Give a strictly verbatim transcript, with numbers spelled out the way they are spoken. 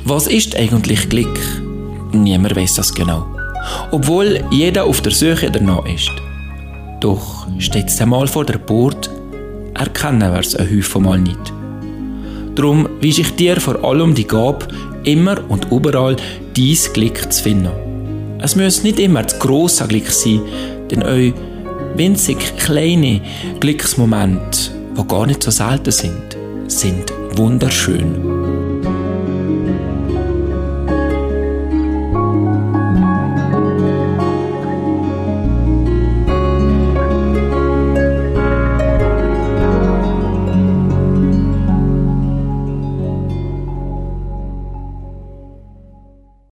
Was ist eigentlich Glück? Niemand weiß das genau. Obwohl jeder auf der Suche danach ist. Doch steht es einmal vor der Geburt, erkennen wir es ein Häufchen mal nicht. Darum wünsche ich dir vor allem die Gabe, immer und überall dein Glück zu finden. Es muss nicht immer das grosse Glück sein, denn auch winzig kleine Glücksmomente, die gar nicht so selten sind, sind wunderschön.